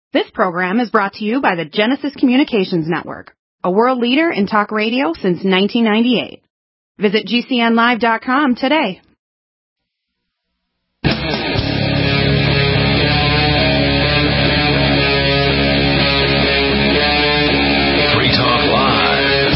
This program is brought to you by the Genesis Communications Network, a world leader in talk radio since 1998. Visit GCNlive.com today. Free Talk Live.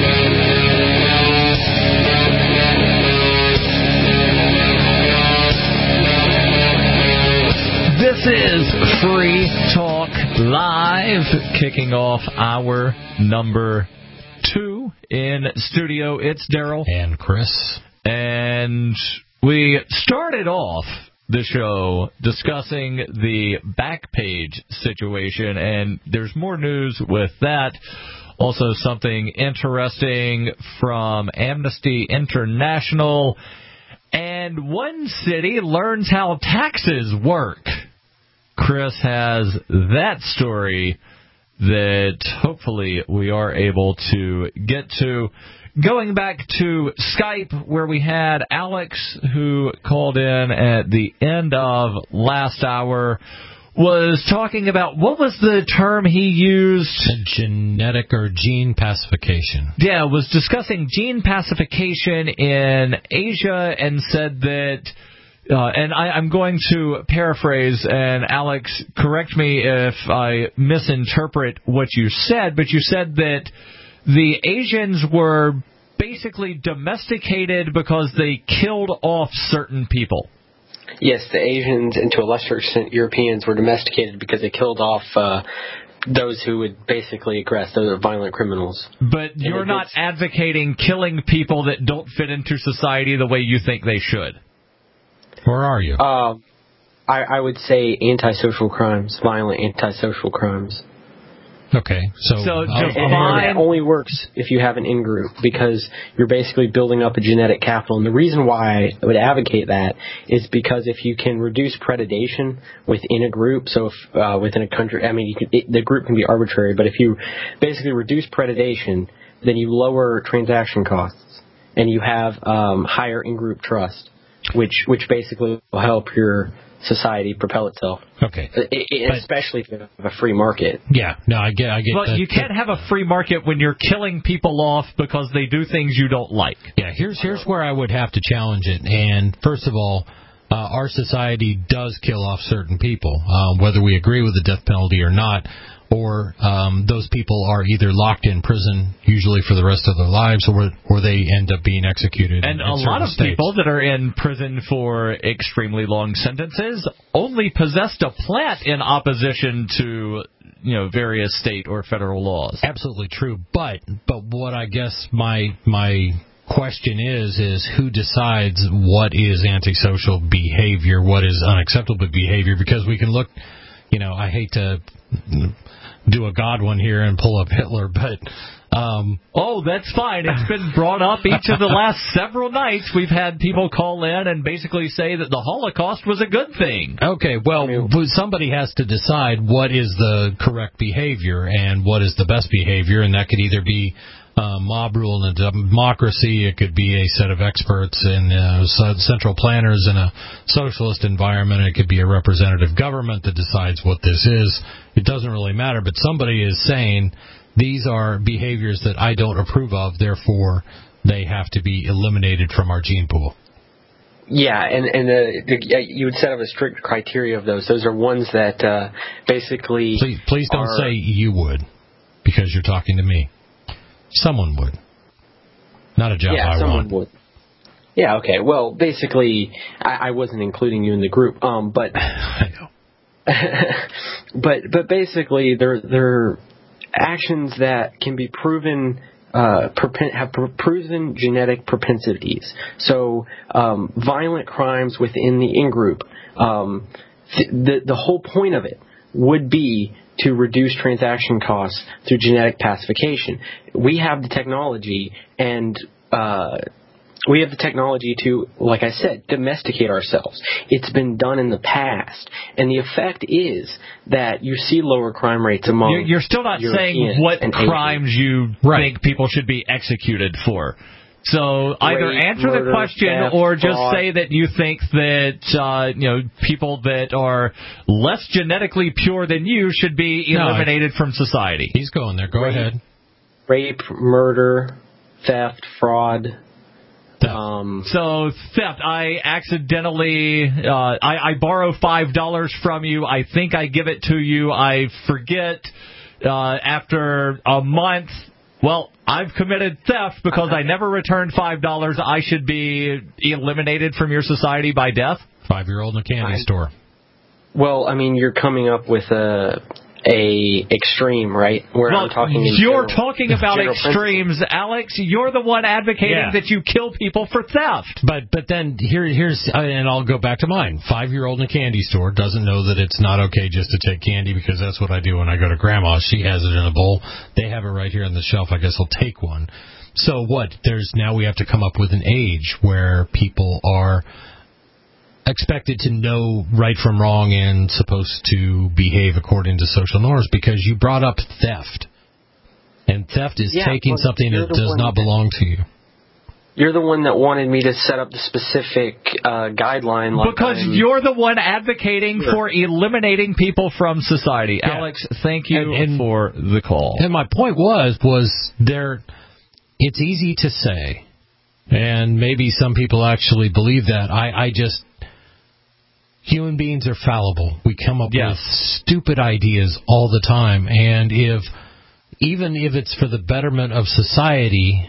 This is Free Talk Live, kicking off hour number 2 in studio. It's Daryl and Chris, and we started off the show discussing the Backpage situation, and there's more news with that. Also, something interesting from Amnesty International, and one city learns how taxes work. Chris has that story that hopefully we are able to get to. Going back to Skype, where we had Alex, who called in at the end of last hour, was talking about, what was the term he used? Genetic or gene pacification. Yeah, was discussing gene pacification in Asia and said that, and I'm going to paraphrase, and Alex, correct me if I misinterpret what you said, but you said that the Asians were basically domesticated because they killed off certain people. Yes, the Asians, and to a lesser extent Europeans, were domesticated because they killed off those who would basically aggress, those are violent criminals. But you're not advocating killing people that don't fit into society the way you think they should. Where are you? I would say antisocial crimes, violent antisocial crimes. Okay, so and it only works if you have an in-group, because you're basically building up a genetic capital. And the reason why I would advocate that is because if you can reduce predation within a group, so if within a country, I mean, the group can be arbitrary, but if you basically reduce predation, then you lower transaction costs, and you have higher in-group trust, which basically will help your society propel itself. Okay. Especially if you have a free market. Yeah, no, I get Well, that. You can't have a free market when you're killing people off because they do things you don't like. Yeah, here's where I would have to challenge it. And first of all, our society does kill off certain people, whether we agree with the death penalty or not, or those people are either locked in prison, usually for the rest of their lives, or they end up being executed. And a lot of people that are in prison for extremely long sentences only possessed a plant in opposition to, various state or federal laws. Absolutely true. But what I guess my question is who decides what is antisocial behavior, what is unacceptable behavior? Because we can look, I hate to do a God one here and pull up Hitler, but that's fine. It's been brought up each of the last several nights. We've had people call in and basically say that the Holocaust was a good thing. Okay, well, somebody has to decide what is the correct behavior and what is the best behavior, and that could either be mob rule in a democracy, it could be a set of experts and central planners in a socialist environment, it could be a representative government that decides what this is. It doesn't really matter, but somebody is saying these are behaviors that I don't approve of, therefore they have to be eliminated from our gene pool. Yeah, and you would set up a strict criteria of those. Those are ones that basically... Please don't say you would, because you're talking to me. Someone would. Not a job I want. Yeah, someone would. Yeah, okay. Well, basically, I wasn't including you in the group, but... I know. but basically, they're actions that can be proven... have proven genetic propensities. So, violent crimes within the in-group, the whole point of it would be to reduce transaction costs through genetic pacification. We have the technology, and we have the technology to, like I said, domesticate ourselves. It's been done in the past, and the effect is that you see lower crime rates among You're still not Europeans saying what and crimes Asians. you think people should be executed for. So either rape, answer murder, the question theft, or just fraud. say that you think that people that are less genetically pure than you should be eliminated from society. He's going there. Go ahead. Rape, murder, theft, fraud. So theft. I accidentally I borrow $5 from you. I think I give it to you. I forget after a month. Well, I've committed theft because I never returned $5. I should be eliminated from your society by death? 5-year-old in a candy store. Well, I mean, you're coming up with a extreme, right? Where I'm talking you're talking about extremes, Alex. You're the one advocating that you kill people for theft. But then here's and I'll go back to mine. 5-year-old in a candy store doesn't know that it's not okay just to take candy because that's what I do when I go to Grandma's. She has it in a bowl. They have it right here on the shelf. I guess I'll take one. So what? Now we have to come up with an age where people are expected to know right from wrong and supposed to behave according to social norms, because you brought up theft. And theft is taking something that does not belong to you. You're the one that wanted me to set up the specific guideline. Because you're the one advocating for eliminating people from society. Yeah. Alex, thank you for the call. And my point was it's easy to say, and maybe some people actually believe that. Human beings are fallible. We come up with stupid ideas all the time, and even if it's for the betterment of society,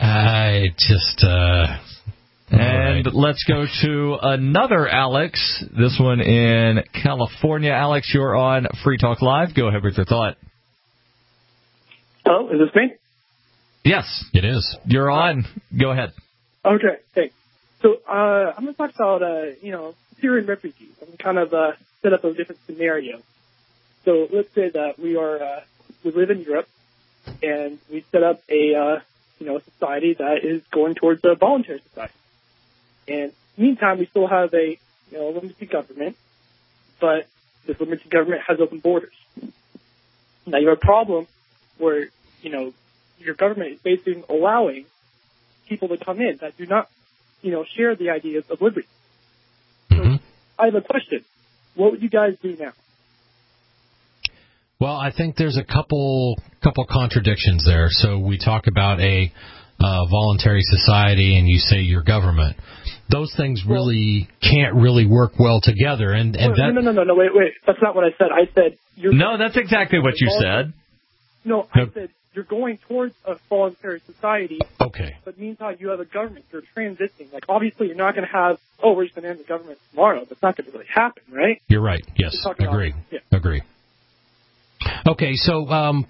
let's go to another Alex. This one in California. Alex, you're on Free Talk Live. Go ahead with your thought. Hello, is this me? Yes, it is. You're on. Go ahead. Okay, thanks. So I'm going to talk about Syrian refugees. I'm kind of set up a different scenario. So let's say that we live in Europe, and we set up a society that is going towards a voluntary society. And meantime, we still have a limited government, but this limited government has open borders. Now you have a problem where your government is basically allowing people to come in that do not share the ideas of liberty. Mm-hmm. I have a question. What would you guys do now? Well, I think there's a couple contradictions there. So we talk about a voluntary society, and you say your government. Those things really can't really work well together. No, wait. That's not what I said. I said No, that's exactly what you said. No, I said you're going towards a voluntary society. Okay. But meantime, you have a government. You're transitioning. Like, obviously, you're not going to have, we're just going to end the government tomorrow. That's not going to really happen, right? You're right. Yes. Agree. Agree. Okay, so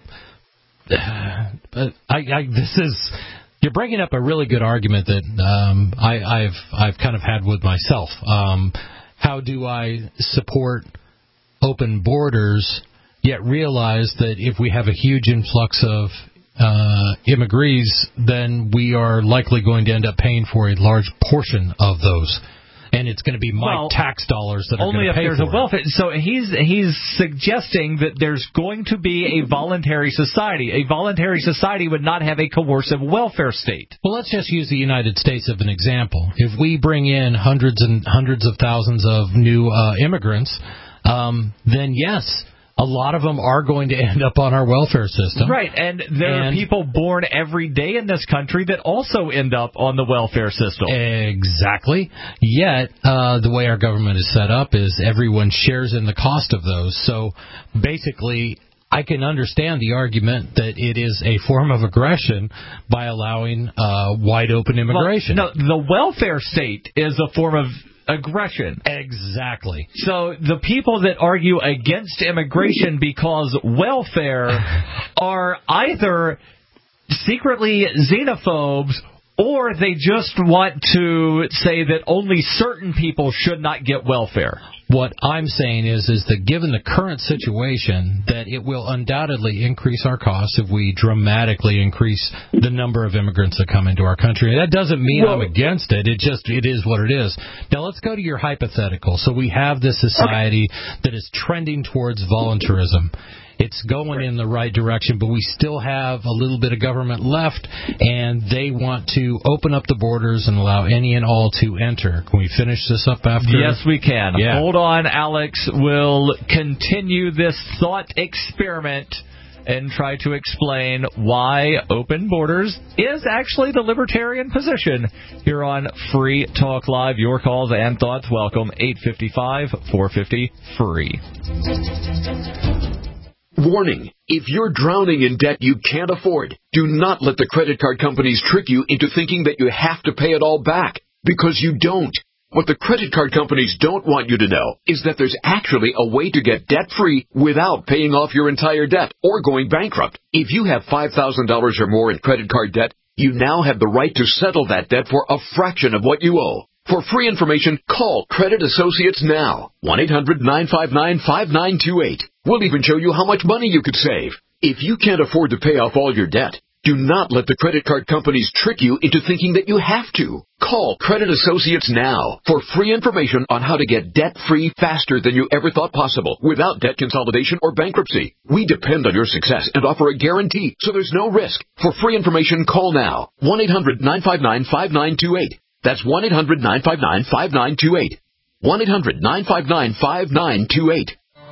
you're bringing up a really good argument that I've kind of had with myself. How do I support open borders, yet realize that if we have a huge influx of immigrants, then we are likely going to end up paying for a large portion of those. And it's going to be my tax dollars that are going to pay for it. Only if there's a welfare. So he's suggesting that there's going to be a voluntary society. A voluntary society would not have a coercive welfare state. Well, let's just use the United States as an example. If we bring in hundreds and hundreds of thousands of new immigrants, then yes, a lot of them are going to end up on our welfare system. Right, and there are people born every day in this country that also end up on the welfare system. Exactly. Yet, the way our government is set up is everyone shares in the cost of those. So, basically, I can understand the argument that it is a form of aggression by allowing wide-open immigration. Well, no, the welfare state is a form of aggression. Exactly. So the people that argue against immigration because welfare are either secretly xenophobes or they just want to say that only certain people should not get welfare. What I'm saying is that given the current situation, that it will undoubtedly increase our costs if we dramatically increase the number of immigrants that come into our country. That doesn't mean I'm against it. It is what it is. Now let's go to your hypothetical. So we have this society that is trending towards voluntarism. it's going in the right direction, but we still have a little bit of government left, and they want to open up the borders and allow any and all to enter. Can we finish this up after? Yes, we can. Yeah. Hold on, Alex. We'll continue this thought experiment and try to explain why open borders is actually the libertarian position here on Free Talk Live. Your calls and thoughts welcome. 855-450-FREE. Warning. If you're drowning in debt you can't afford, do not let the credit card companies trick you into thinking that you have to pay it all back, because you don't. What the credit card companies don't want you to know is that there's actually a way to get debt-free without paying off your entire debt or going bankrupt. If you have $5,000 or more in credit card debt, you now have the right to settle that debt for a fraction of what you owe. For free information, call Credit Associates now. 1-800-959-5928. We'll even show you how much money you could save. If you can't afford to pay off all your debt, do not let the credit card companies trick you into thinking that you have to. Call Credit Associates now for free information on how to get debt-free faster than you ever thought possible without debt consolidation or bankruptcy. We depend on your success and offer a guarantee, so there's no risk. For free information, call now. 1-800-959-5928. That's 1-800-959-5928. 1-800-959-5928.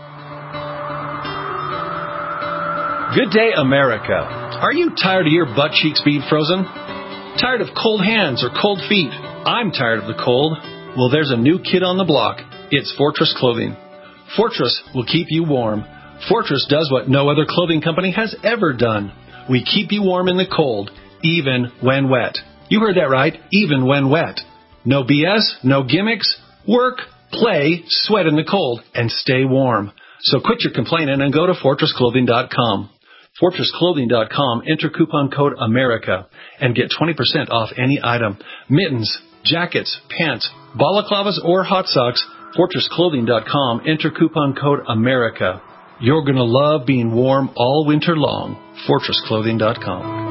Good day, America. Are you tired of your butt cheeks being frozen? Tired of cold hands or cold feet? I'm tired of the cold. Well, there's a new kid on the block. It's Fortress Clothing. Fortress will keep you warm. Fortress does what no other clothing company has ever done. We keep you warm in the cold, even when wet. You heard that right, even when wet. No BS, no gimmicks. Work, play, sweat in the cold, and stay warm. So quit your complaining and go to FortressClothing.com. FortressClothing.com, enter coupon code AMERICA and get 20% off any item. Mittens, jackets, pants, balaclavas, or hot socks. FortressClothing.com, enter coupon code AMERICA. You're going to love being warm all winter long. FortressClothing.com.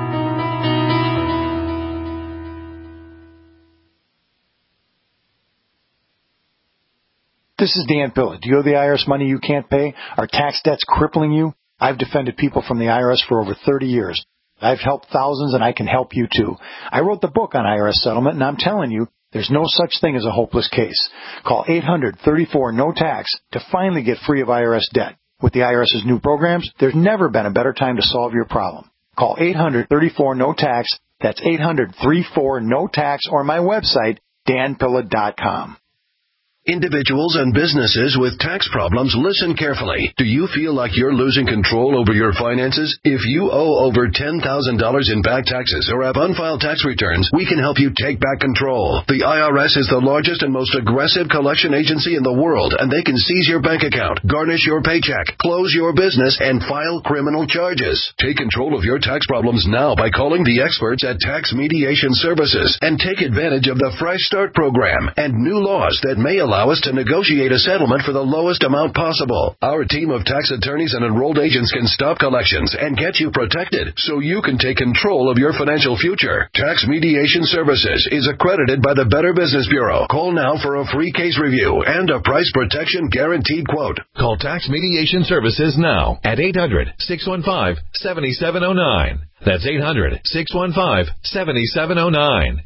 This is Dan Pilla. Do you owe the IRS money you can't pay? Are tax debts crippling you? I've defended people from the IRS for over 30 years. I've helped thousands, and I can help you too. I wrote the book on IRS settlement, and I'm telling you, there's no such thing as a hopeless case. Call 800-34-NO-TAX to finally get free of IRS debt. With the IRS's new programs, there's never been a better time to solve your problem. Call 800-34-NO-TAX. That's 800-34-NO-TAX, or my website, danpilla.com. Individuals and businesses with tax problems, listen carefully. Do you feel like you're losing control over your finances? If you owe over $10,000 in back taxes or have unfiled tax returns, we can help you take back control. The IRS is the largest and most aggressive collection agency in the world, and they can seize your bank account, garnish your paycheck, close your business, and file criminal charges. Take control of your tax problems now by calling the experts at Tax Mediation Services and take advantage of the Fresh Start program and new laws that may allow us to negotiate a settlement for the lowest amount possible. Our team of tax attorneys and enrolled agents can stop collections and get you protected so you can take control of your financial future. Tax Mediation Services is accredited by the Better Business Bureau. Call now for a free case review and a price protection guaranteed quote. Call Tax Mediation Services now at 800-615-7709. That's 800-615-7709.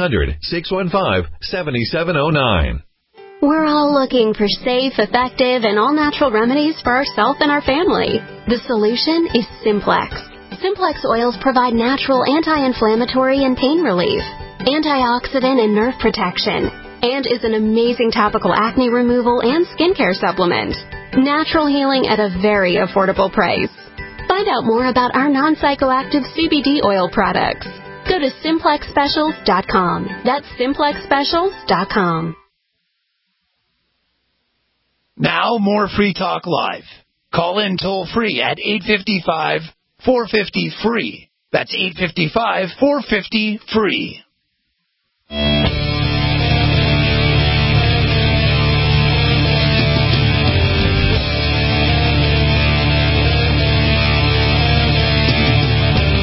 800-615-7709. We're all looking for safe, effective, and all-natural remedies for ourselves and our family. The solution is Simplex. Simplex oils provide natural anti-inflammatory and pain relief, antioxidant and nerve protection, and is an amazing topical acne removal and skincare supplement. Natural healing at a very affordable price. Find out more about our non-psychoactive CBD oil products. Go to SimplexSpecials.com. That's SimplexSpecials.com. Now, more Free Talk Live. Call in toll-free at 855-450-FREE. That's 855-450-FREE.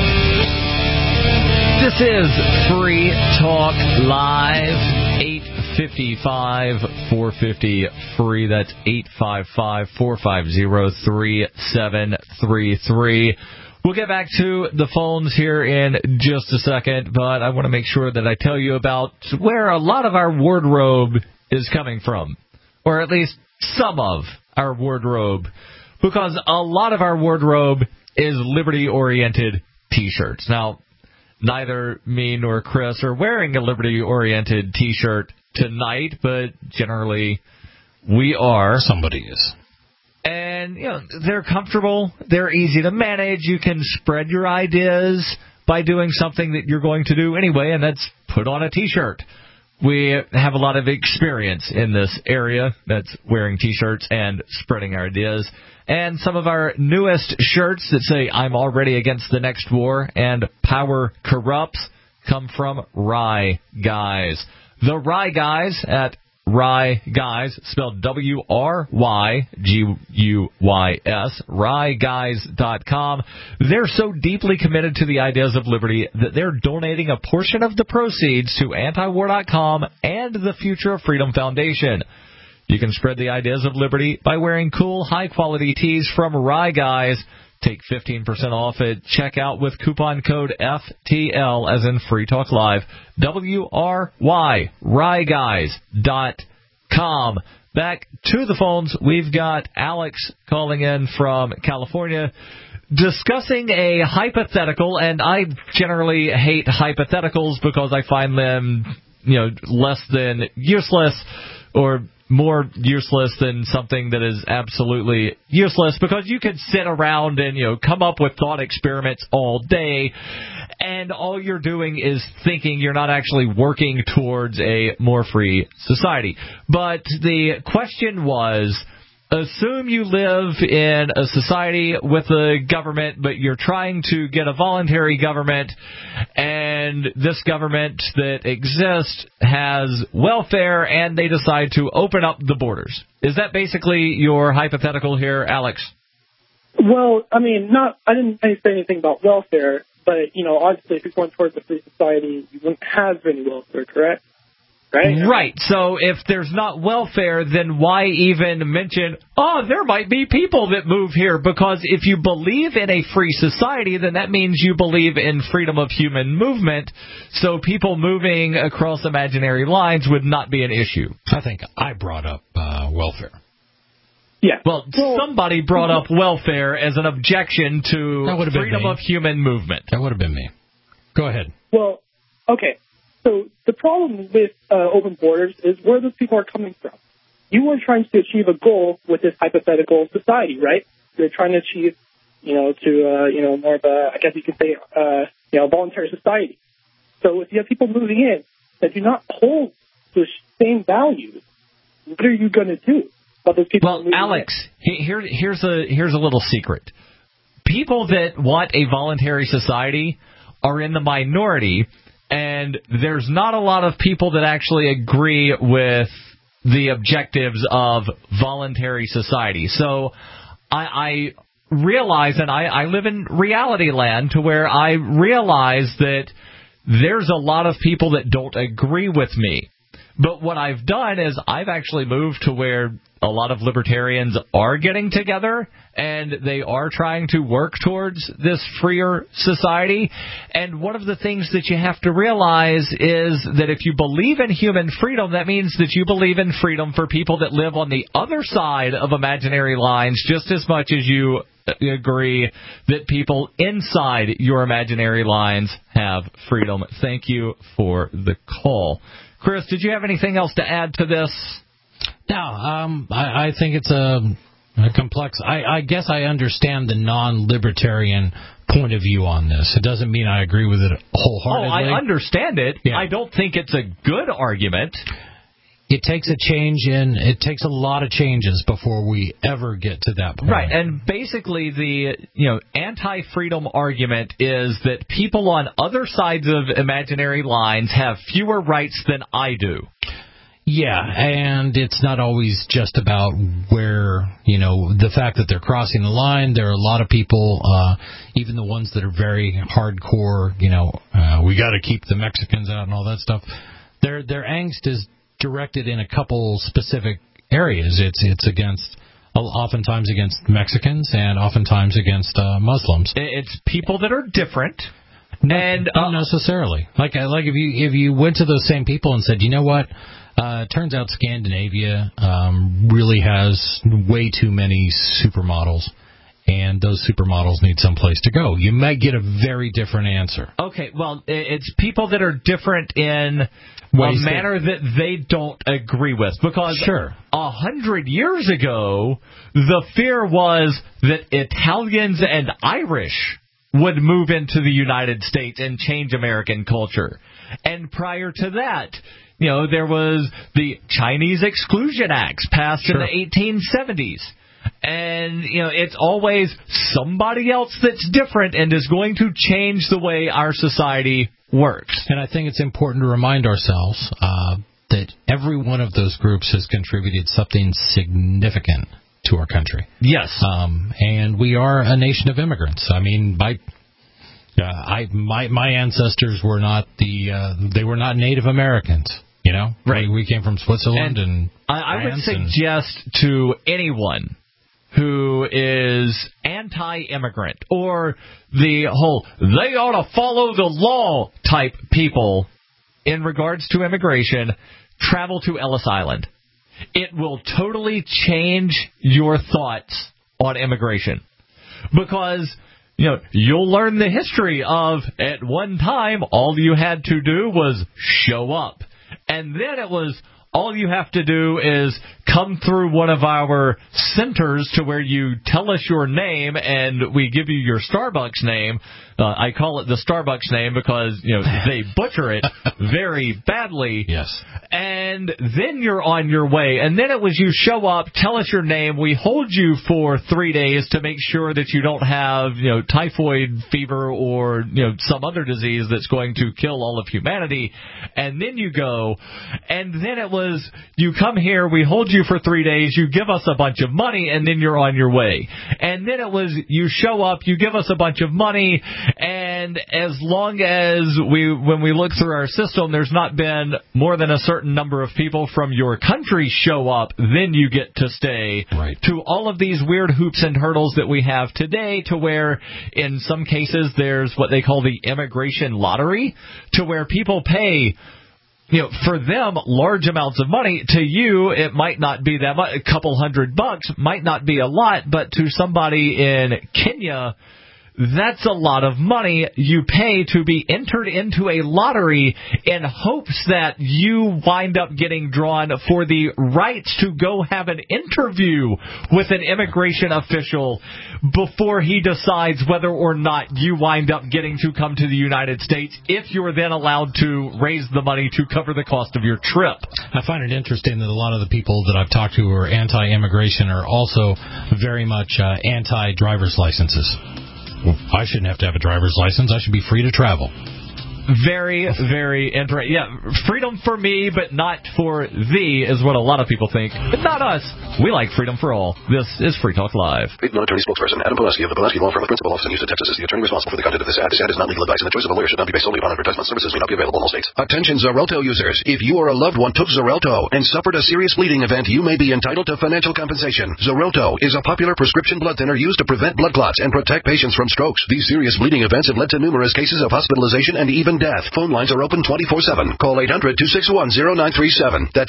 This is Free Talk Live. 855-450-FREE. That's 855-450-3733. We'll get back to the phones here in just a second, but I want to make sure that I tell you about where a lot of our wardrobe is coming from, or at least some of our wardrobe, because a lot of our wardrobe is liberty-oriented T-shirts. Now, neither me nor Chris are wearing a liberty-oriented T-shirt tonight, but generally we are. Somebody is. And, they're comfortable. They're easy to manage. You can spread your ideas by doing something that you're going to do anyway, and that's put on a T-shirt. We have a lot of experience in this area. That's wearing T-shirts and spreading our ideas. And some of our newest shirts that say, I'm already against the next war and power corrupts, come from Rye Guys. The Rye Guys at Rye Guys, spelled WRYGUYS, RyeGuys.com. They're so deeply committed to the ideas of liberty that they're donating a portion of the proceeds to antiwar.com and the Future of Freedom Foundation. You can spread the ideas of liberty by wearing cool, high-quality tees from Rye Guys. Take 15% off at checkout with coupon code FTL, as in Free Talk Live. WRY, RyeGuys.com. Back to the phones. We've got Alex calling in from California, discussing a hypothetical, and I generally hate hypotheticals because I find them, less than useless, or more useless than something that is absolutely useless, because you can sit around and, come up with thought experiments all day, and all you're doing is thinking. You're not actually working towards a more free society. But the question was, assume you live in a society with a government, but you're trying to get a voluntary government, and this government that exists has welfare, and they decide to open up the borders. Is that basically your hypothetical here, Alex? Well, I didn't say anything about welfare, but, obviously if you're going towards a free society, you wouldn't have any welfare, correct? Right. So if there's not welfare, then why even mention, there might be people that move here? Because if you believe in a free society, then that means you believe in freedom of human movement. So people moving across imaginary lines would not be an issue. I think I brought up welfare. Yeah. Well, somebody brought up welfare as an objection to freedom of human movement. That would have been me. Go ahead. Well, okay. So the problem with open borders is where those people are coming from. You are trying to achieve a goal with this hypothetical society, right? You're trying to achieve, more of a, I guess you could say, voluntary society. So if you have people moving in that do not hold the same values, what are you going to do about those people? Well, Alex, here's a little secret. People that want a voluntary society are in the minority. And there's not a lot of people that actually agree with the objectives of voluntary society. So I realize, and I live in reality land, to where I realize that there's a lot of people that don't agree with me. But what I've done is I've actually moved to where a lot of libertarians are getting together, and they are trying to work towards this freer society. And one of the things that you have to realize is that if you believe in human freedom, that means that you believe in freedom for people that live on the other side of imaginary lines just as much as you agree that people inside your imaginary lines have freedom. Thank you for the call. Chris, did you have anything else to add to this? No, I think it's a complex. I guess I understand the non-libertarian point of view on this. It doesn't mean I agree with it wholeheartedly. I understand it. Yeah. I don't think it's a good argument. It takes it takes a lot of changes before we ever get to that point. Right, and basically the anti-freedom argument is that people on other sides of imaginary lines have fewer rights than I do. Yeah, and it's not always just about where, the fact that they're crossing the line. There are a lot of people, even the ones that are very hardcore, we got to keep the Mexicans out and all that stuff. Their angst is directed in a couple specific areas. It's oftentimes against Mexicans and oftentimes against Muslims. It's people that are different. And not necessarily. Like if you went to those same people and said, you know what, it turns out Scandinavia really has way too many supermodels, and those supermodels need someplace to go, you might get a very different answer. Okay, well, it's people that are different in a manner that they don't agree with. Because 100 years ago, the fear was that Italians and Irish would move into the United States and change American culture. And prior to that, there was the Chinese Exclusion Acts passed in the 1870s. And, it's always somebody else that's different and is going to change the way our society works. And I think it's important to remind ourselves that every one of those groups has contributed something significant to our country. Yes. And we are a nation of immigrants. I mean, my ancestors were not they were not Native Americans. Right. We came from Switzerland and I would suggest to anyone who is anti-immigrant or the whole they ought to follow the law type people in regards to immigration, travel to Ellis Island. It will totally change your thoughts on immigration. Because, you'll learn the history of, at one time, all you had to do was show up. And then it was, all you have to do is come through one of our centers to where you tell us your name and we give you your Starbucks name. I call it the Starbucks name because, they butcher it very badly. Yes. And then you're on your way. And then it was you show up, tell us your name, we hold you for 3 days to make sure that you don't have, typhoid fever or, some other disease that's going to kill all of humanity. And then you go. And then it was you come here, we hold you for 3 days, you give us a bunch of money, and then you're on your way. And then it was you show up, you give us a bunch of money, and as long as when we look through our system, there's not been more than a certain number of people from your country show up, then you get to stay. Right. To all of these weird hoops and hurdles that we have today, to where in some cases there's what they call the immigration lottery, to where people pay, for them, large amounts of money. To you, it might not be that much. A couple $100 might not be a lot, but to somebody in Kenya, that's a lot of money you pay to be entered into a lottery in hopes that you wind up getting drawn for the rights to go have an interview with an immigration official before he decides whether or not you wind up getting to come to the United States, if you're then allowed to raise the money to cover the cost of your trip. I find it interesting that a lot of the people that I've talked to who are anti-immigration are also very much anti-driver's licenses. I shouldn't have to have a driver's license. I should be free to travel. Very, very interesting. Yeah, freedom for me, but not for thee, is what a lot of people think. But not us. We like freedom for all. This is Free Talk Live. Paid non-attorney spokesperson Adam Pulaski of the Pulaski Law Firm, principal office in Houston, Texas, is the attorney responsible for the content of this ad. This ad is not legal advice, and the choice of a lawyer should not be based solely upon advertisement. Services may not be available in all states. Attention Xarelto users. If you or a loved one took Xarelto and suffered a serious bleeding event, you may be entitled to financial compensation. Xarelto is a popular prescription blood thinner used to prevent blood clots and protect patients from strokes. These serious bleeding events have led to numerous cases of hospitalization and even death. Phone lines are open 24/7. Call 800-261-0937. That's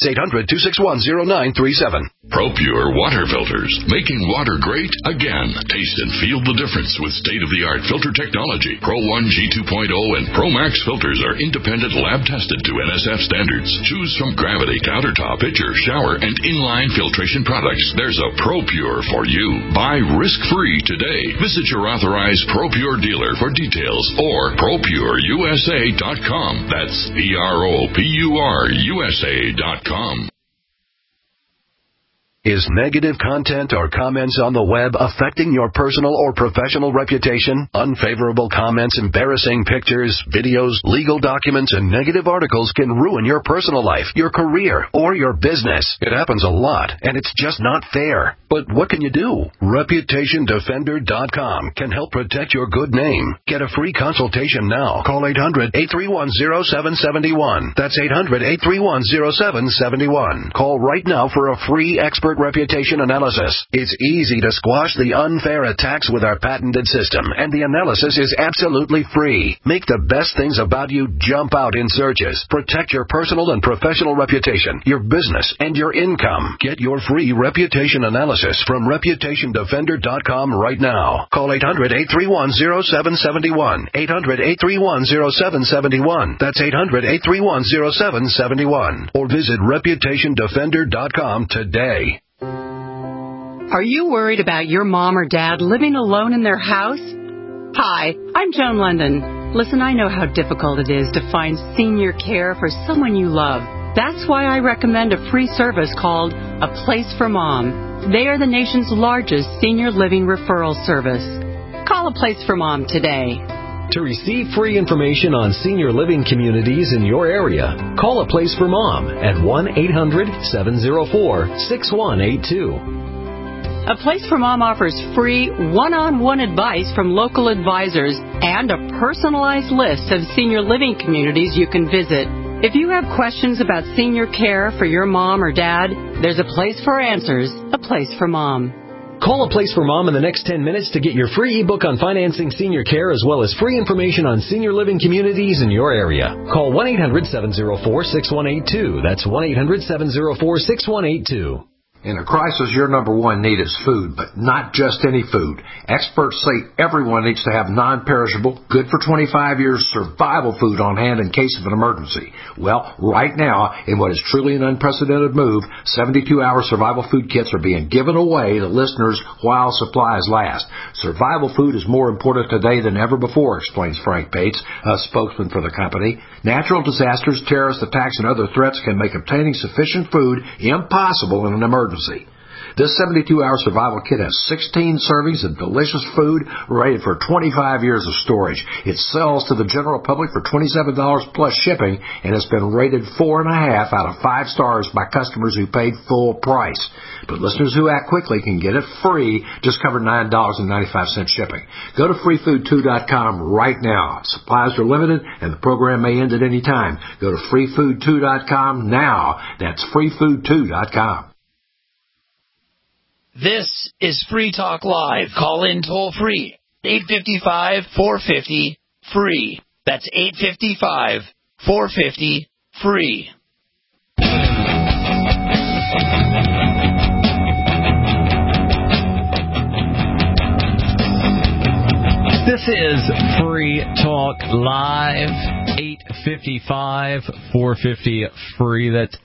800-261-0937. ProPure water filters, making water great again. Taste and feel the difference with state-of-the-art filter technology. Pro 1 G2.0 and Pro Max filters are independent lab-tested to NSF standards. Choose from Gravity, countertop, pitcher, shower, and inline filtration products. There's a ProPure for you. Buy risk-free today. Visit your authorized ProPure dealer for details or ProPureUSA.com. That's ProPureUSA.com. Is negative content or comments on the web affecting your personal or professional reputation? Unfavorable comments, embarrassing pictures, videos, legal documents, and negative articles can ruin your personal life, your career, or your business. It happens a lot, and it's just not fair. But what can you do? ReputationDefender.com can help protect your good name. Get a free consultation now. Call 800-831-0771. That's 800-831-0771. Call right now for a free expert reputation analysis. It's easy to squash the unfair attacks with our patented system, and the analysis is absolutely free. Make the best things about you jump out in searches. Protect your personal and professional reputation, your business, and your income. Get your free reputation analysis from ReputationDefender.com right now. Call 800-831-0771. 800-831-0771. That's 800-831-0771. Or visit ReputationDefender.com today. Are you worried about your mom or dad living alone in their house? Hi, I'm Joan London. Listen, I know how difficult it is to find senior care for someone you love. That's why I recommend a free service called A Place for Mom. They are the nation's largest senior living referral service. Call A Place for Mom today. To receive free information on senior living communities in your area, call A Place for Mom at 1-800-704-6182. A Place for Mom offers free one-on-one advice from local advisors and a personalized list of senior living communities you can visit. If you have questions about senior care for your mom or dad, there's a place for answers, A Place for Mom. Call A Place for Mom in the next 10 minutes to get your free ebook on financing senior care as well as free information on senior living communities in your area. Call 1-800-704-6182. That's 1-800-704-6182. In a crisis, your number one need is food, but not just any food. Experts say everyone needs to have non-perishable, good for 25 years survival food on hand in case of an emergency. Well, right now, in what is truly an unprecedented move, 72-hour survival food kits are being given away to listeners while supplies last. Survival food is more important today than ever before, explains Frank Bates, a spokesman for the company. Natural disasters, terrorist attacks, and other threats can make obtaining sufficient food impossible in an emergency. This 72-hour survival kit has 16 servings of delicious food rated for 25 years of storage. It sells to the general public for $27 plus shipping and has been rated 4.5 out of 5 stars by customers who paid full price. But listeners who act quickly can get it free, just cover $9.95 shipping. Go to freefood2.com right now. Supplies are limited and the program may end at any time. Go to freefood2.com now. That's freefood2.com. This is Free Talk Live. Call in toll free. 855-450-FREE. That's 855-450-FREE. This is Free Talk Live. 855-450-FREE. That's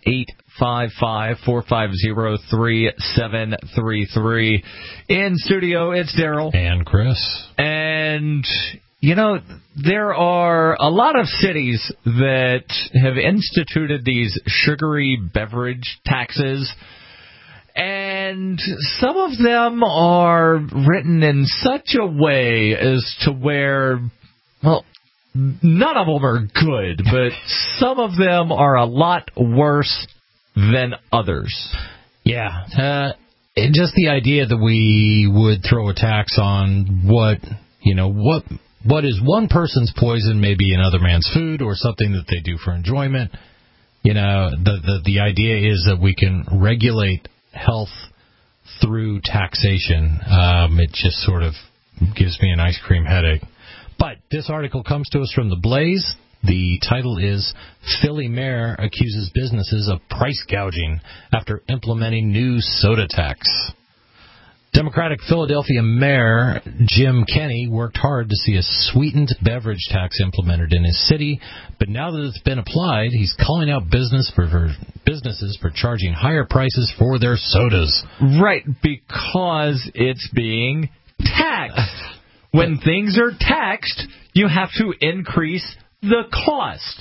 855-450-3733. In studio, it's Daryl. And Chris. And, you know, there are a lot of cities that have instituted these sugary beverage taxes. And some of them are written in such a way as to where, well, none of them are good, but some of them are a lot worse than others. Yeah. Just the idea that we would throw a tax on what is one person's poison may be another man's food or something that they do for enjoyment. You know, the idea is that we can regulate health through taxation. It just sort of gives me an ice cream headache. But this article comes to us from The Blaze. The title is Philly Mayor Accuses Businesses of Price Gouging After Implementing New Soda Tax. Democratic Philadelphia Mayor Jim Kenney worked hard to see a sweetened beverage tax implemented in his city, but now that it's been applied, he's calling out businesses for charging higher prices for their sodas. Right, because it's being taxed. When things are taxed, you have to increase the cost.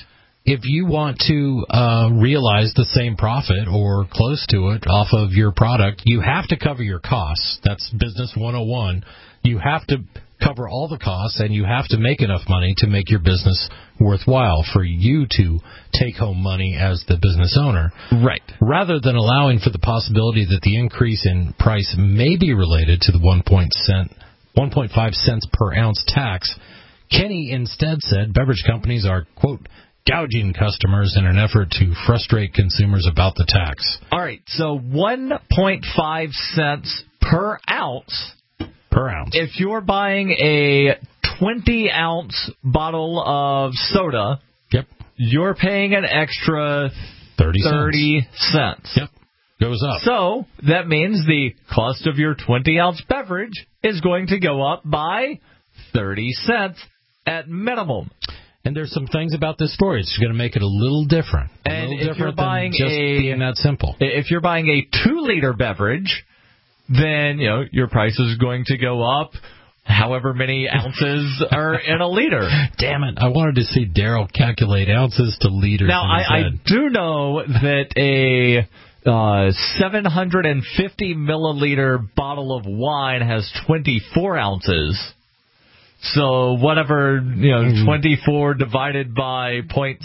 if you want to realize the same profit or close to it off of your product, you have to cover your costs. That's business 101. You have to cover all the costs, and you have to make enough money to make your business worthwhile for you to take home money as the business owner. Right. Rather than allowing for the possibility that the increase in price may be related to the 1.5 cents per ounce tax, Kenny instead said beverage companies are, quote, gouging customers in an effort to frustrate consumers about the tax. All right, so 1.5 cents per ounce. Per ounce. If you're buying a 20-ounce bottle of soda, yep, you're paying an extra 30 cents. Yep, goes up. So that means the cost of your 20-ounce beverage is going to go up by 30 cents at minimum. And there's some things about this story. It's going to make it a little different. And if you're buying being that simple. If you're buying a 2-liter beverage, then your price is going to go up however many ounces are in a liter. Damn it. I wanted to see Daryl calculate ounces to liters. Now, I do know that a 750 milliliter bottle of wine has 24 ounces. So whatever, 24 divided by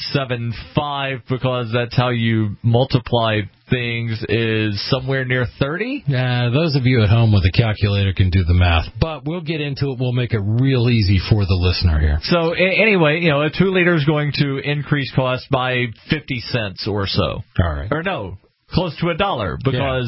0.75, because that's how you multiply things, is somewhere near 30? Yeah, those of you at home with a calculator can do the math. But we'll get into it. We'll make it real easy for the listener here. So anyway, a 2 liter is going to increase cost by 50 cents or so. All right. Or no, close to $1, because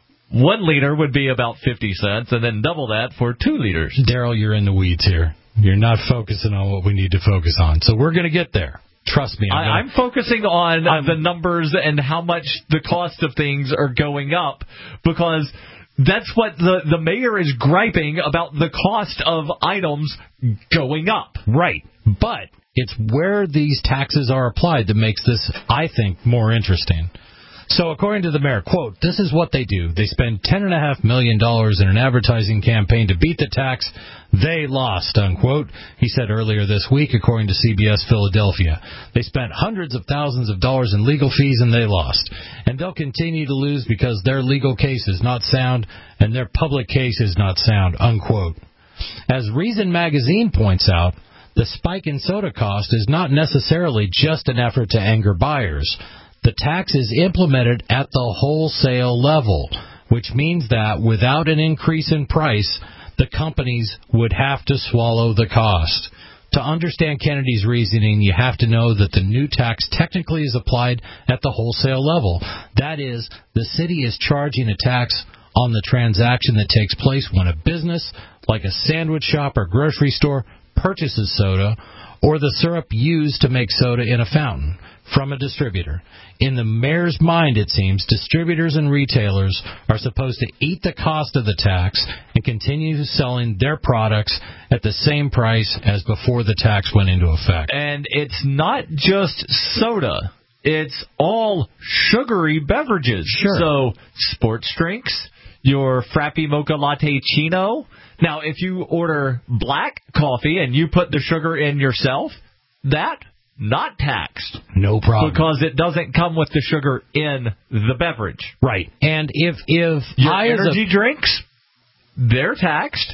1 liter would be about 50 cents, and then double that for 2 liters. Daryl, you're in the weeds here. You're not focusing on what we need to focus on. So we're going to get there. Trust me. I'm focusing on the numbers and how much the cost of things are going up, because that's what the mayor is griping about, the cost of items going up. Right. But it's where these taxes are applied that makes this, I think, more interesting. So according to the mayor, quote, this is what they do. They spend $10.5 million in an advertising campaign to beat the tax. They lost, unquote. He said earlier this week, according to CBS Philadelphia. They spent hundreds of thousands of dollars in legal fees, and they lost. And they'll continue to lose because their legal case is not sound and their public case is not sound, unquote. As Reason Magazine points out, the spike in soda cost is not necessarily just an effort to anger buyers. The tax is implemented at the wholesale level, which means that without an increase in price, the companies would have to swallow the cost. To understand Kennedy's reasoning, you have to know that the new tax technically is applied at the wholesale level. That is, the city is charging a tax on the transaction that takes place when a business, like a sandwich shop or grocery store, purchases soda, or the syrup used to make soda in a fountain from a distributor. In the mayor's mind, it seems, distributors and retailers are supposed to eat the cost of the tax and continue selling their products at the same price as before the tax went into effect. And it's not just soda. It's all sugary beverages. Sure. So sports drinks, your Frappy Mocha Latte Chino. Now, if you order black coffee and you put the sugar in yourself, that not taxed. No problem. Because it doesn't come with the sugar in the beverage. Right. And if your energy drinks, they're taxed.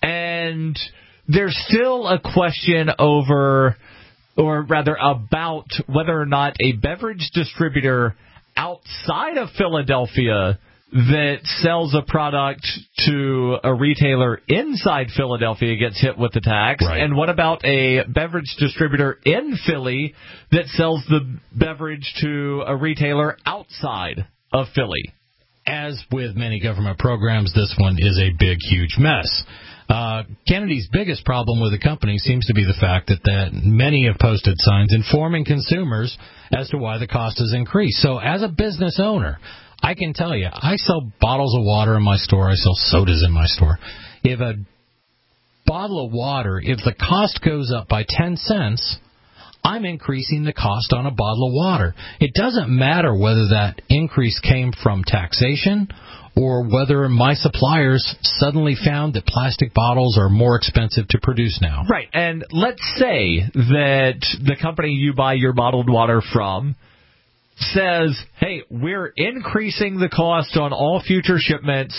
And there's still a question over, or rather about, whether or not a beverage distributor outside of Philadelphia that sells a product to a retailer inside Philadelphia gets hit with the tax. Right. And what about a beverage distributor in Philly that sells the beverage to a retailer outside of Philly? As with many government programs, this one is a big, huge mess. Kennedy's biggest problem with the company seems to be the fact that many have posted signs informing consumers as to why the cost has increased. So as a business owner, I can tell you, I sell bottles of water in my store. I sell sodas in my store. If a bottle of water, if the cost goes up by 10 cents, I'm increasing the cost on a bottle of water. It doesn't matter whether that increase came from taxation or whether my suppliers suddenly found that plastic bottles are more expensive to produce now. Right, and let's say that the company you buy your bottled water from says, hey, we're increasing the cost on all future shipments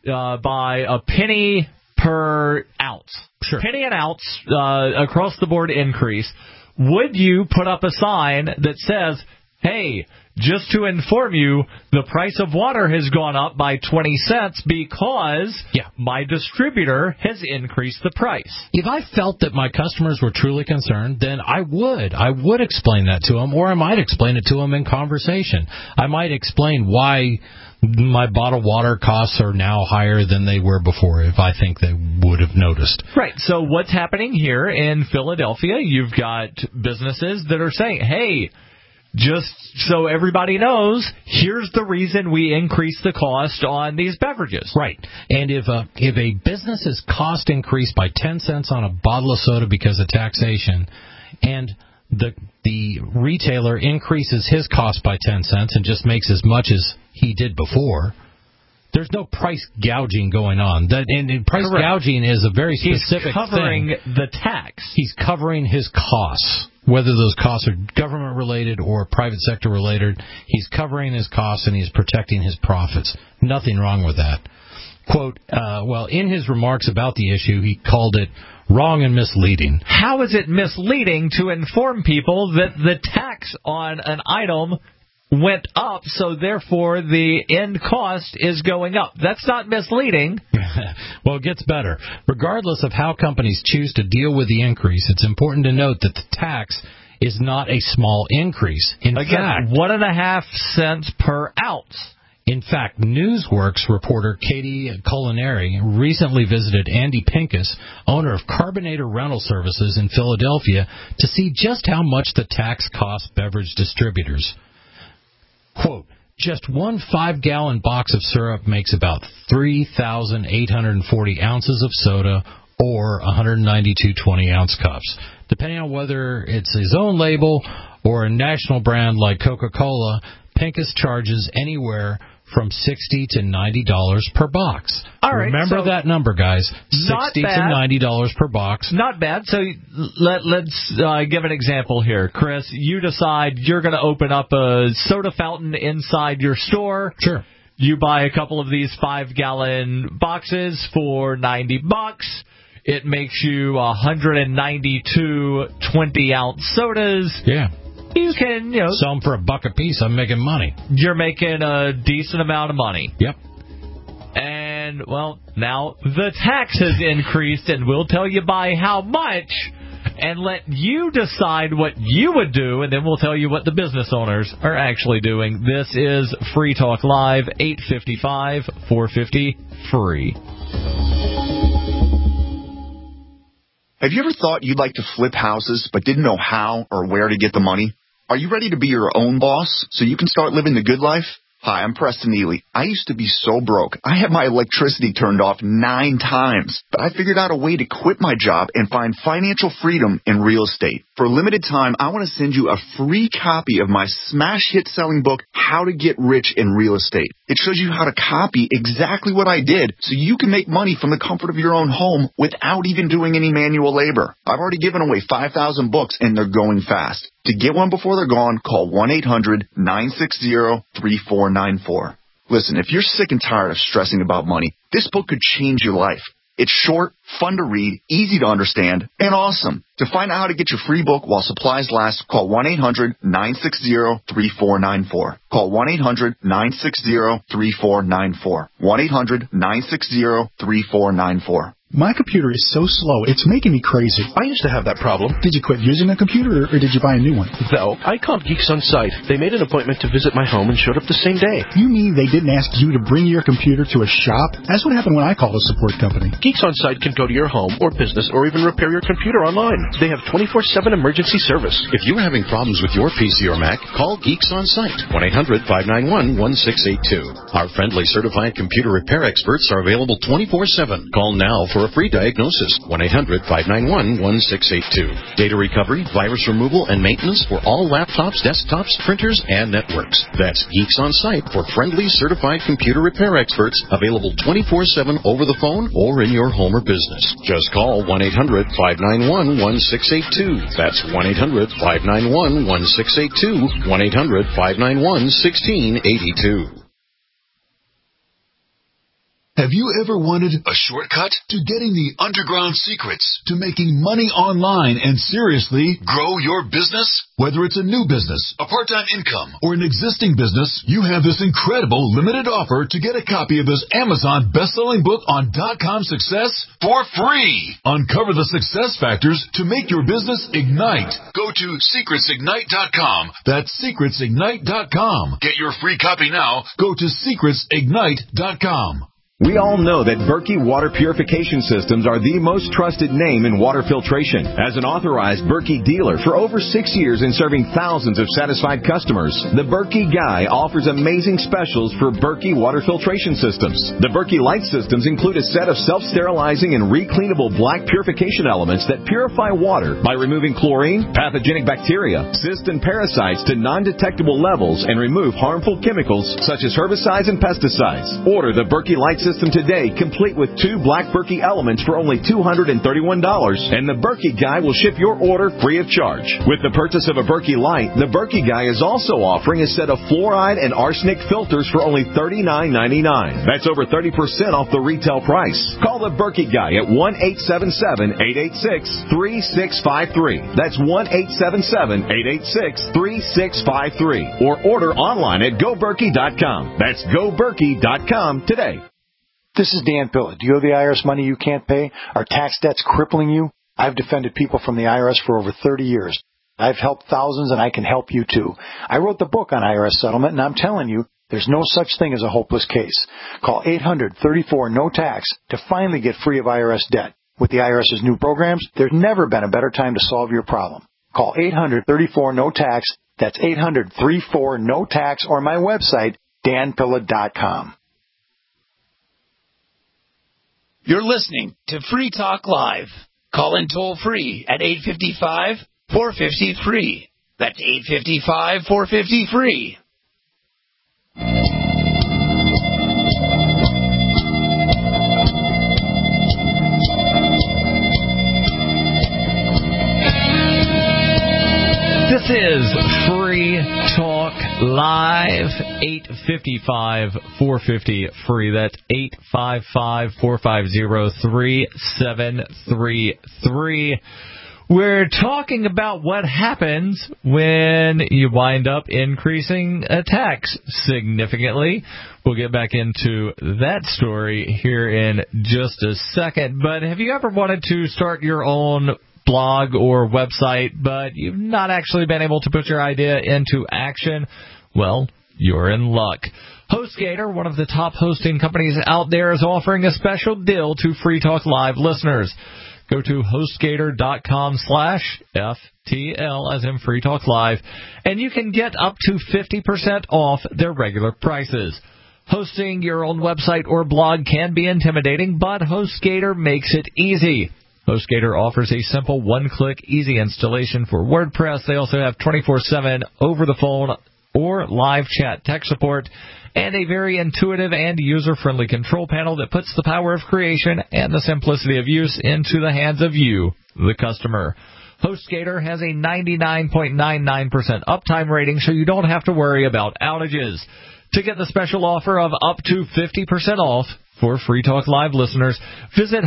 by a penny per ounce. Sure. Penny an ounce, across the board increase. Would you put up a sign that says, hey, just to inform you, the price of water has gone up by 20 cents because my distributor has increased the price? If I felt that my customers were truly concerned, then I would explain that to them, or I might explain it to them in conversation. I might explain why my bottled water costs are now higher than they were before, if I think they would have noticed. Right. So what's happening here in Philadelphia, you've got businesses that are saying, hey, just so everybody knows, here's the reason we increased the cost on these beverages. Right. And if a business's cost increased by 10 cents on a bottle of soda because of taxation, and the retailer increases his cost by 10 cents and just makes as much as he did before, there's no price gouging going on. And price gouging is a very specific thing. He's covering the tax. He's covering his costs. Whether those costs are government-related or private sector-related, he's covering his costs and he's protecting his profits. Nothing wrong with that. Quote, in his remarks about the issue, he called it wrong and misleading. How is it misleading to inform people that the tax on an item went up, so therefore the end cost is going up? That's not misleading. Well, it gets better. Regardless of how companies choose to deal with the increase, it's important to note that the tax is not a small increase. In fact, 1.5 cents per ounce. In fact, Newsworks reporter Katie Culinary recently visited Andy Pincus, owner of Carbonator Rental Services in Philadelphia, to see just how much the tax costs beverage distributors. Quote, just one 5-gallon box of syrup makes about 3,840 ounces of soda or 192 20-ounce cups. Depending on whether it's his own label or a national brand like Coca-Cola, Pincus charges anywhere from $60 to $90 per box. All right, remember that number, guys. $60 to $90 per box. Not bad. So let's give an example here. Chris, you decide you're going to open up a soda fountain inside your store. Sure. You buy a couple of these 5-gallon boxes for $90. It makes you 192 20-ounce sodas. Yeah. You can, sell them for $1 a piece. I'm making money. You're making a decent amount of money. Yep. And, now the tax has increased, and we'll tell you by how much, and let you decide what you would do, and then we'll tell you what the business owners are actually doing. This is Free Talk Live, 855 450 free. Have you ever thought you'd like to flip houses but didn't know how or where to get the money? Are you ready to be your own boss so you can start living the good life? Hi, I'm Preston Neely. I used to be so broke. I had my electricity turned off 9 times, but I figured out a way to quit my job and find financial freedom in real estate. For a limited time, I want to send you a free copy of my smash hit selling book, How to Get Rich in Real Estate. It shows you how to copy exactly what I did so you can make money from the comfort of your own home without even doing any manual labor. I've already given away 5,000 books and they're going fast. To get one before they're gone, call 1-800-960-3494. Listen, if you're sick and tired of stressing about money, this book could change your life. It's short, fun to read, easy to understand, and awesome. To find out how to get your free book while supplies last, call 1-800-960-3494. Call 1-800-960-3494. 1-800-960-3494. My computer is so slow, it's making me crazy. I used to have that problem. Did you quit using a computer, or did you buy a new one? No, I called Geeks on Site. They made an appointment to visit my home and showed up the same day. You mean they didn't ask you to bring your computer to a shop? That's what happened when I called a support company. Geeks on Site can go to your home or business or even repair your computer online. They have 24/7 emergency service. If you're having problems with your PC or Mac, call Geeks on Site. 1-800-591-1682. Our friendly certified computer repair experts are available 24/7. Call now for for a free diagnosis. 1-800-591-1682. Data recovery, virus removal, and maintenance for all laptops, desktops, printers, and networks. That's Geeks on Site for friendly, certified computer repair experts available 24/7 over the phone or in your home or business. Just call 1-800-591-1682. That's 1-800-591-1682. 1-800-591-1682. Have you ever wanted a shortcut to getting the underground secrets to making money online and seriously grow your business? Whether it's a new business, a part-time income, or an existing business, you have this incredible limited offer to get a copy of this Amazon best-selling book on .com success for free. Uncover the success factors to make your business ignite. Go to secretsignite.com. That's secretsignite.com. Get your free copy now. Go to secretsignite.com. We all know that Berkey Water Purification Systems are the most trusted name in water filtration. As an authorized Berkey dealer for over 6 years and serving thousands of satisfied customers, the Berkey Guy offers amazing specials for Berkey Water Filtration Systems. The Berkey Light Systems include a set of self-sterilizing and recleanable black purification elements that purify water by removing chlorine, pathogenic bacteria, cysts, and parasites to non-detectable levels and remove harmful chemicals such as herbicides and pesticides. Order the Berkey Light System today, complete with 2 black Berkey elements for only $231, and the Berkey Guy will ship your order free of charge. With the purchase of a Berkey Light, the Berkey Guy is also offering a set of fluoride and arsenic filters for only $39.99. That's over 30% off the retail price. Call the Berkey Guy at 1-877-886-3653. That's 1-877-886-3653. Or order online at GoBerkey.com. That's GoBerkey.com today. This is Dan Pilla. Do you owe the IRS money you can't pay? Are tax debts crippling you? I've defended people from the IRS for over 30 years. I've helped thousands, and I can help you too. I wrote the book on IRS settlement, and I'm telling you, there's no such thing as a hopeless case. Call 800-34-NO-TAX to finally get free of IRS debt. With the IRS's new programs, there's never been a better time to solve your problem. Call 800-34-NO-TAX. That's 800-34-NO-TAX, or my website, danpilla.com. You're listening to Free Talk Live. Call in toll-free at 855-450-FREE. That's 855-450-FREE. This is Free Talk Live, 855-450-FREE. That's 855-450-3733. We're talking about what happens when you wind up increasing a tax significantly. We'll get back into that story here in just a second. But have you ever wanted to start your own blog or website, but you've not actually been able to put your idea into action? Well, you're in luck. HostGator, one of the top hosting companies out there, is offering a special deal to Free Talk Live listeners. Go to HostGator.com/FTL, as in Free Talk Live, and you can get up to 50% off their regular prices. Hosting your own website or blog can be intimidating, but HostGator makes it easy. HostGator offers a simple one-click, easy installation for WordPress. They also have 24/7 over-the-phone or live chat tech support, and a very intuitive and user-friendly control panel that puts the power of creation and the simplicity of use into the hands of you, the customer. HostGator has a 99.99% uptime rating, so you don't have to worry about outages. To get the special offer of up to 50% off for Free Talk Live listeners, visit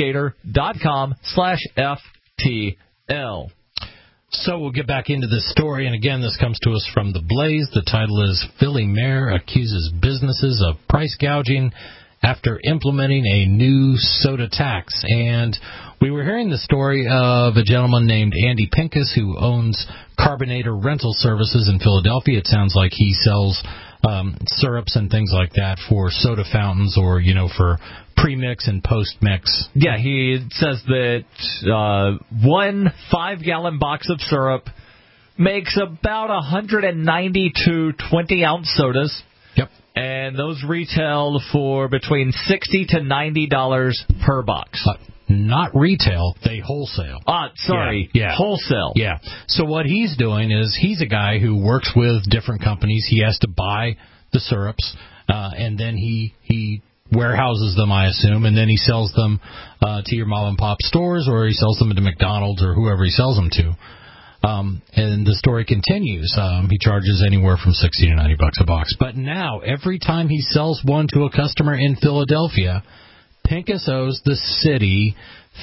HostGator.com/FTL. So we'll get back into this story, and again, this comes to us from The Blaze. The title is Philly Mayor Accuses Businesses of Price Gouging After Implementing a New Soda Tax. And we were hearing the story of a gentleman named Andy Pincus who owns Carbonator Rental Services in Philadelphia. It sounds like he sells syrups and things like that for soda fountains or, for pre-mix and post-mix. Yeah, he says that 1 5-gallon box of syrup makes about 192 20-ounce sodas. Yep. And those retail for between $60 to $90 per box. Not retail, they wholesale. Yeah. Wholesale. Yeah. So what he's doing is he's a guy who works with different companies. He has to buy the syrups, and then he warehouses them, I assume, and then he sells them to your mom and pop stores, or he sells them to McDonald's or whoever he sells them to. And the story continues. He charges anywhere from $60 to $90 a box. But now, every time he sells one to a customer in Philadelphia, Pincus owes the city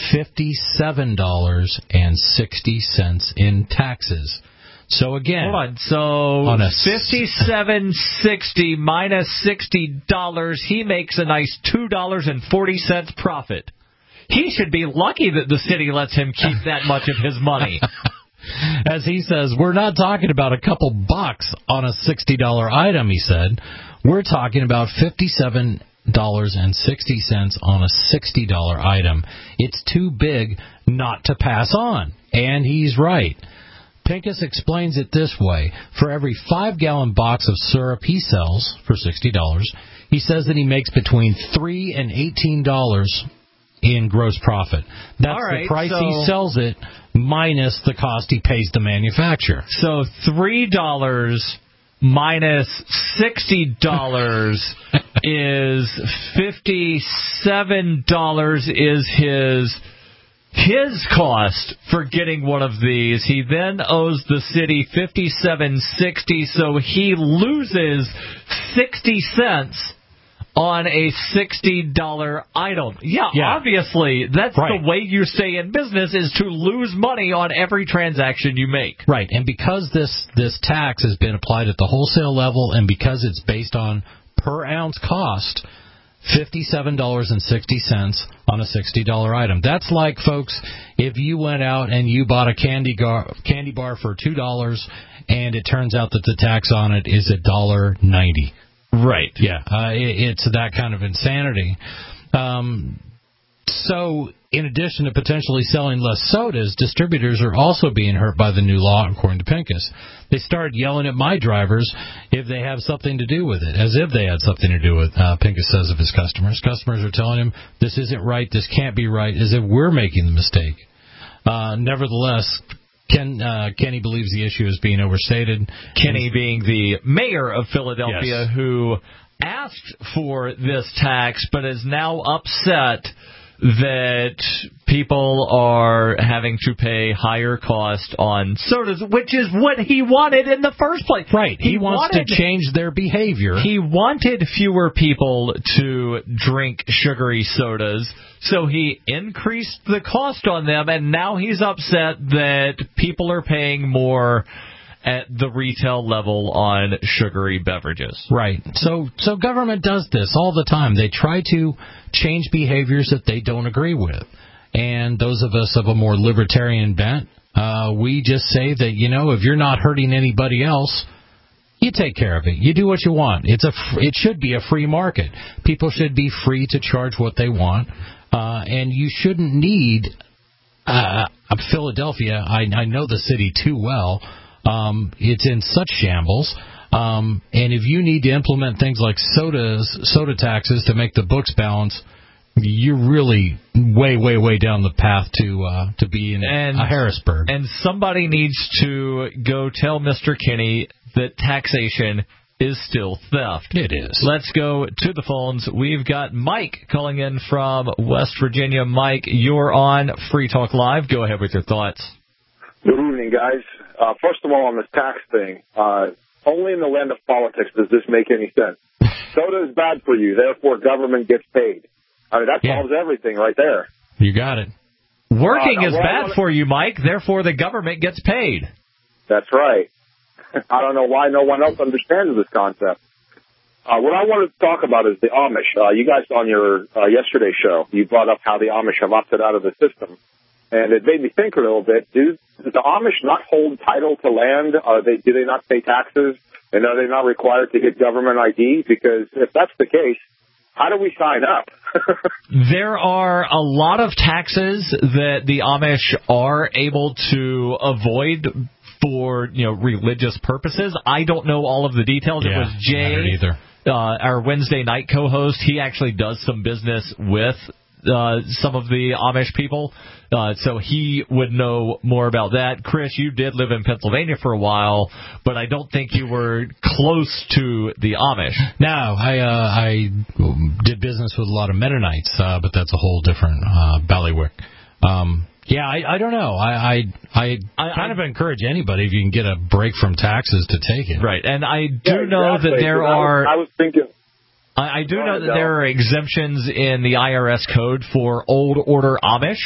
$57.60 in taxes. So again, hold on. So $57.60 minus $60, he makes a nice $2.40 profit. He should be lucky that the city lets him keep that much of his money. As he says, we're not talking about a couple bucks on a $60 item, he said. We're talking about $57.60 on a $60 item. It's too big not to pass on. And he's right. Pincus explains it this way. For every 5-gallon box of syrup he sells for $60, he says that he makes between $3 and $18 in gross profit. That's the price he sells it minus the cost he pays the manufacturer. So $3 minus $60 is $57 is his cost for getting one of these. He then owes the city $57.60, so he loses 60 cents on a $60 item. Yeah, obviously, that's the way you stay in business, is to lose money on every transaction you make. Right, and because this tax has been applied at the wholesale level, and because it's based on per ounce cost, $57.60 on a $60 item. That's like, folks, if you went out and you bought a candy bar for $2, and it turns out that the tax on it is $1.90. Right. Yeah, it's that kind of insanity. So, in addition to potentially selling less sodas, distributors are also being hurt by the new law, according to Pincus. They started yelling at my drivers if they have something to do with it, as if they had something to do with it, Pincus says of his customers. Customers are telling him, this isn't right, this can't be right, as if we're making the mistake. Nevertheless, Kenny believes the issue is being overstated. Kenny being the mayor of Philadelphia, who asked for this tax but is now upset that people are having to pay higher cost on sodas, which is what he wanted in the first place. Right. He wants to change their behavior. He wanted fewer people to drink sugary sodas, so he increased the cost on them, and now he's upset that people are paying more at the retail level on sugary beverages. Right. So government does this all the time. They try to change behaviors that they don't agree with. And those of us of a more libertarian bent, we just say that, if you're not hurting anybody else, you take care of it. You do what you want. It should be a free market. People should be free to charge what they want. And you shouldn't need Philadelphia. I know the city too well. It's in such shambles. And if you need to implement things like soda taxes to make the books balance, you're really way, way, way down the path to being a Harrisburg. And somebody needs to go tell Mr. Kinney that taxation is still theft. It is. Let's go to the phones. We've got Mike calling in from West Virginia. Mike, you're on Free Talk Live. Go ahead with your thoughts. Good evening, guys. First of all, on this tax thing, only in the land of politics does this make any sense. Soda is bad for you, therefore government gets paid. I mean, that solves everything right there. You got it. Working is bad for you, Mike, therefore the government gets paid. That's right. I don't know why no one else understands this concept. What I wanted to talk about is the Amish. You guys on your yesterday's show, you brought up how the Amish have opted out of the system. And it made me think a little bit. Do the Amish not hold title to land? Do they not pay taxes? And are they not required to get government ID? Because if that's the case, how do we sign up? There are a lot of taxes that the Amish are able to avoid for religious purposes. I don't know all of the details. Yeah, it was Jay our Wednesday night co-host, he actually does some business with some of the Amish people, so he would know more about that. Chris, you did live in Pennsylvania for a while, but I don't think you were close to the Amish. No, I did business with a lot of Mennonites, but that's a whole different ballywick. Yeah, I don't know. I kind of encourage anybody, if you can get a break from taxes, to take it. Right, and I do know that there are... I was thinking... I do know that there are exemptions in the IRS code for old order Amish,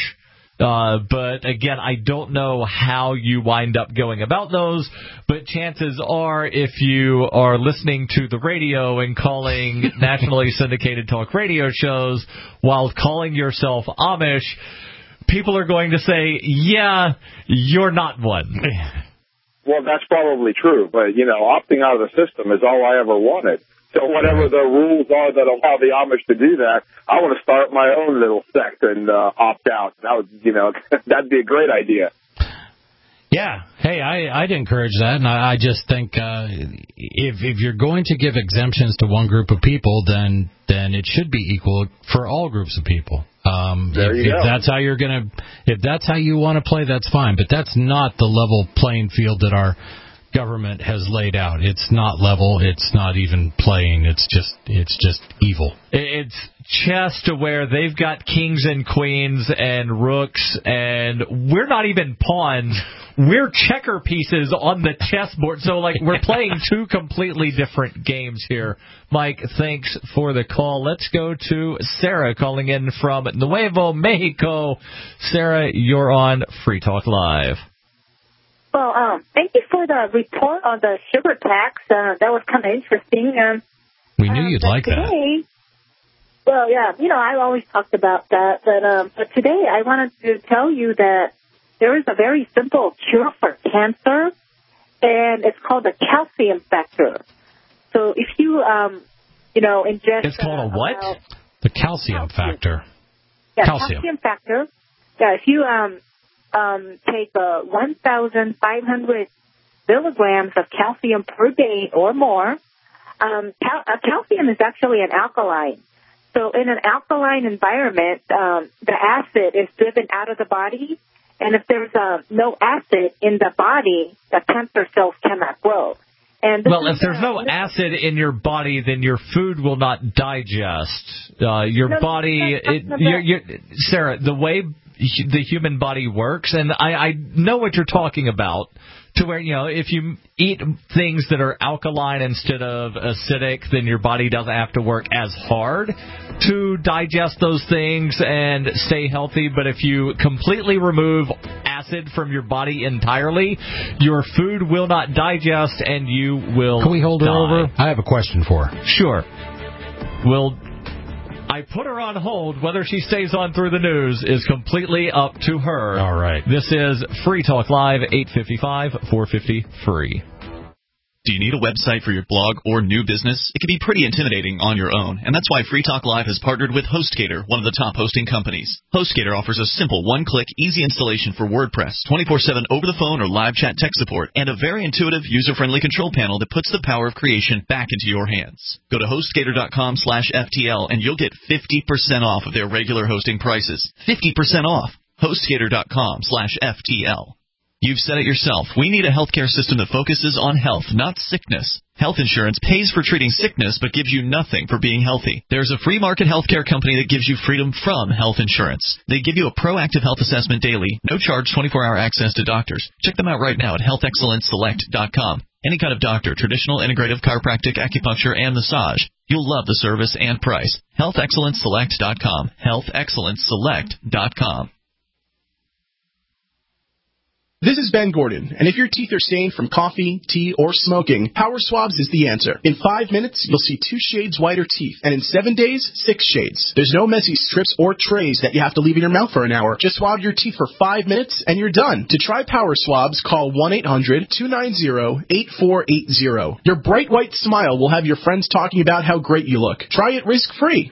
but again, I don't know how you wind up going about those, but chances are if you are listening to the radio and calling nationally syndicated talk radio shows while calling yourself Amish, people are going to say, yeah, you're not one. Well, that's probably true, but, opting out of the system is all I ever wanted. So whatever the rules are that allow the Amish to do that, I want to start my own little sect and opt out. That would, that'd be a great idea. Yeah. Hey, I'd encourage that, and I just think if you're going to give exemptions to one group of people, then it should be equal for all groups of people. If that's how you're gonna, if that's how you want to play, that's fine. But that's not the level playing field that our government has laid out. It's not level. It's not even playing. It's just evil. It's chess to where they've got kings and queens and rooks, and we're not even pawns. We're checker pieces on the chessboard. So, we're playing two completely different games here. Mike, thanks for the call. Let's go to Sarah calling in from Nuevo Mexico. Sarah, you're on Free Talk Live. Well, thank you for the report on the sugar tax. That was kind of interesting. We knew you'd like today, that. Well, yeah, I always talked about that. But today I wanted to tell you that there is a very simple cure for cancer, and it's called the calcium factor. So if you, ingest... It's called a what? The calcium factor. Yeah, calcium factor. Yeah, if you... take 1,500 milligrams of calcium per day or more. Calcium is actually an alkaline. So in an alkaline environment, the acid is driven out of the body. And if there's no acid in the body, the cancer cells cannot grow. And if there's no acid in your body, then your food will not digest. Sarah, the way the human body works, and I know what you're talking about, to where, if you eat things that are alkaline instead of acidic, then your body doesn't have to work as hard to digest those things and stay healthy. But if you completely remove acid from your body entirely, your food will not digest and you will Can we hold die. her over? I have a question for her. Sure. I put her on hold. Whether she stays on through the news is completely up to her. All right. This is Free Talk Live, 855-450-FREE. Do you need a website for your blog or new business? It can be pretty intimidating on your own, and that's why Free Talk Live has partnered with HostGator, one of the top hosting companies. HostGator offers a simple one-click, easy installation for WordPress, 24/7 over-the-phone or live chat tech support, and a very intuitive, user-friendly control panel that puts the power of creation back into your hands. Go to HostGator.com/FTL, and you'll get 50% off of their regular hosting prices. 50% off. HostGator.com/FTL. You've said it yourself. We need a healthcare system that focuses on health, not sickness. Health insurance pays for treating sickness but gives you nothing for being healthy. There's a free market healthcare company that gives you freedom from health insurance. They give you a proactive health assessment daily, no charge 24-hour access to doctors. Check them out right now at healthexcellenceselect.com. Any kind of doctor, traditional, integrative, chiropractic, acupuncture, and massage. You'll love the service and price. healthexcellenceselect.com. healthexcellenceselect.com. This is Ben Gordon, and if your teeth are stained from coffee, tea, or smoking, Power Swabs is the answer. In 5 minutes, you'll see 2 shades whiter teeth, and in 7 days, 6 shades. There's no messy strips or trays that you have to leave in your mouth for an hour. Just swab your teeth for 5 minutes, and you're done. To try Power Swabs, call 1-800-290-8480. Your bright white smile will have your friends talking about how great you look. Try it risk-free.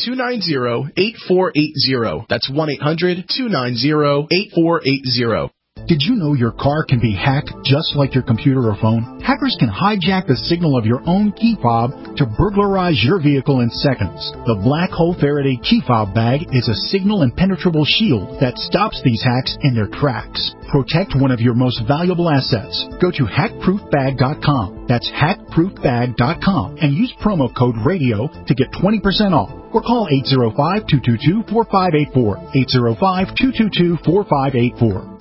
1-800-290-8480. That's 1-800-290-8480. Did you know your car can be hacked just like your computer or phone? Hackers can hijack the signal of your own key fob to burglarize your vehicle in seconds. The Black Hole Faraday key fob bag is a signal impenetrable shield that stops these hacks in their tracks. Protect one of your most valuable assets. Go to hackproofbag.com. That's hackproofbag.com and use promo code RADIO to get 20% off. Or call 805-222-4584. 805-222-4584.